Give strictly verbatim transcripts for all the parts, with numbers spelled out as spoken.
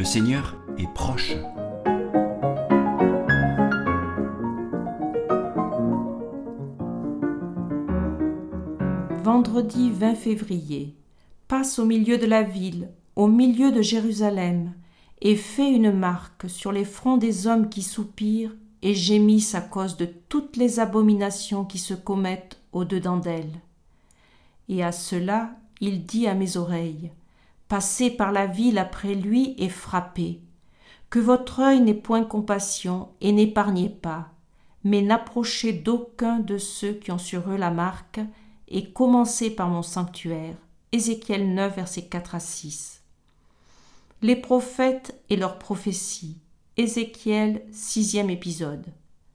Le Seigneur est proche. Vendredi vingt février. Passe au milieu de la ville, au milieu de Jérusalem, et fais une marque sur les fronts des hommes qui soupirent et gémissent à cause de toutes les abominations qui se commettent au-dedans d'elle. Et à cela, il dit à mes oreilles, passez par la ville après lui et frappez. Que votre œil n'ait point compassion et n'épargnez pas, mais n'approchez d'aucun de ceux qui ont sur eux la marque, et commencez par mon sanctuaire. Ézéchiel neuf, versets quatre à six. Les prophètes et leurs prophéties. Ézéchiel, sixième épisode.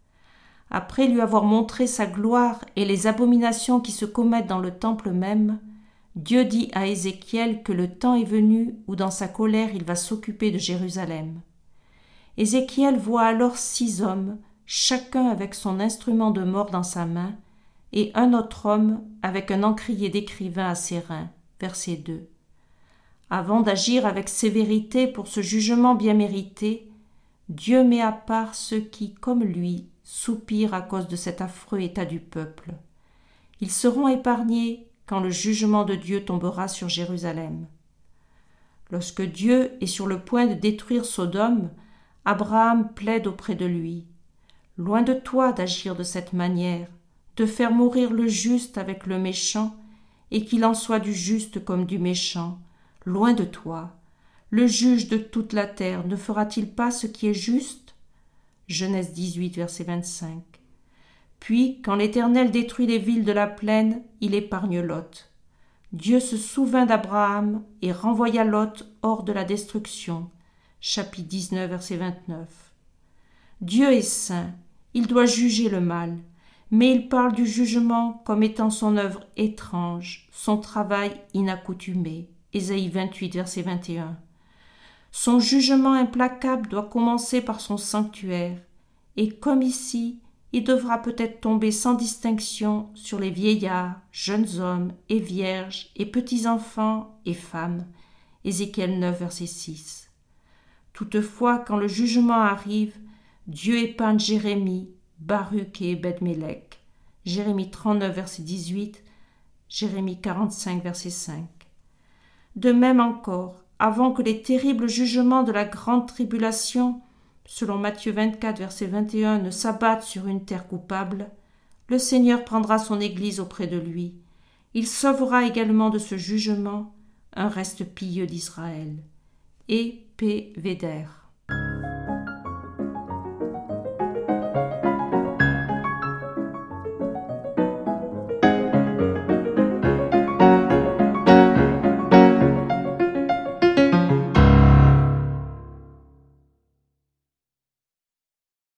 Après lui avoir montré sa gloire et les abominations qui se commettent dans le temple même, Dieu dit à Ézéchiel que le temps est venu où dans sa colère il va s'occuper de Jérusalem. Ézéchiel voit alors six hommes, chacun avec son instrument de mort dans sa main, et un autre homme avec un encrier d'écrivain à ses reins. Verset deux. Avant d'agir avec sévérité pour ce jugement bien mérité, Dieu met à part ceux qui, comme lui, soupirent à cause de cet affreux état du peuple. Ils seront épargnés quand le jugement de Dieu tombera sur Jérusalem. Lorsque Dieu est sur le point de détruire Sodome, Abraham plaide auprès de lui. Loin de toi d'agir de cette manière, de faire mourir le juste avec le méchant, et qu'il en soit du juste comme du méchant, loin de toi. Le juge de toute la terre ne fera-t-il pas ce qui est juste ? Genèse dix-huit, verset vingt-cinq. Puis, quand l'Éternel détruit les villes de la plaine, il épargne Lot. Dieu se souvint d'Abraham et renvoya Lot hors de la destruction. Chapitre dix-neuf, verset vingt-neuf. Dieu est saint, il doit juger le mal, mais il parle du jugement comme étant son œuvre étrange, son travail inaccoutumé. Ésaïe vingt-huit, verset vingt et un. Son jugement implacable doit commencer par son sanctuaire, et comme ici, il devra peut-être tomber sans distinction sur les vieillards, jeunes hommes et vierges, et petits-enfants et femmes. Ézéchiel neuf, verset six. Toutefois, quand le jugement arrive, Dieu épargne Jérémie, Baruch et Ebed-Mélec. Jérémie trente-neuf, verset dix-huit, Jérémie quarante-cinq, verset cinq. De même encore, avant que les terribles jugements de la grande tribulation, selon Matthieu vingt-quatre, verset vingt et un, ne s'abattent sur une terre coupable, le Seigneur prendra son Église auprès de lui. Il sauvera également de ce jugement un reste pieux d'Israël. Et P. Védère.